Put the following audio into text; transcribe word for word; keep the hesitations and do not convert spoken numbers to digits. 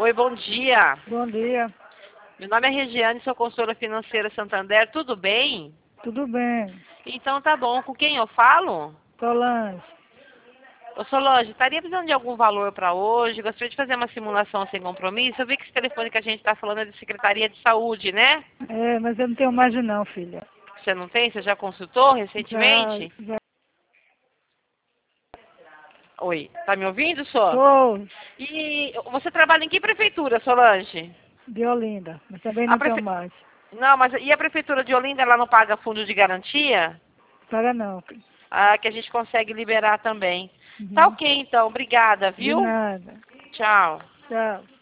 Oi, bom dia. Bom dia. Meu nome é Regiane, sou consultora financeira Santander. Tudo bem? Tudo bem? Então tá bom. Com quem eu falo? Solange. Ô Solange, estaria precisando de algum valor para hoje? Gostaria de fazer uma simulação sem compromisso. Eu vi que esse telefone que a gente está falando é de Secretaria de Saúde, né? É, mas eu não tenho mais não, filha. Você não tem? Você já consultou Já, recentemente? já. Oi, tá me ouvindo, Só? Sou E você trabalha em que prefeitura, Solange? de Olinda, mas também A não tenho prefe... mais. Não, mas e a prefeitura de Olinda, ela não paga fundo de garantia? Para não, filha. Ah, que a gente consegue liberar também. Tá Uhum. ok, então. Obrigada, De viu? nada. Tchau. Tchau.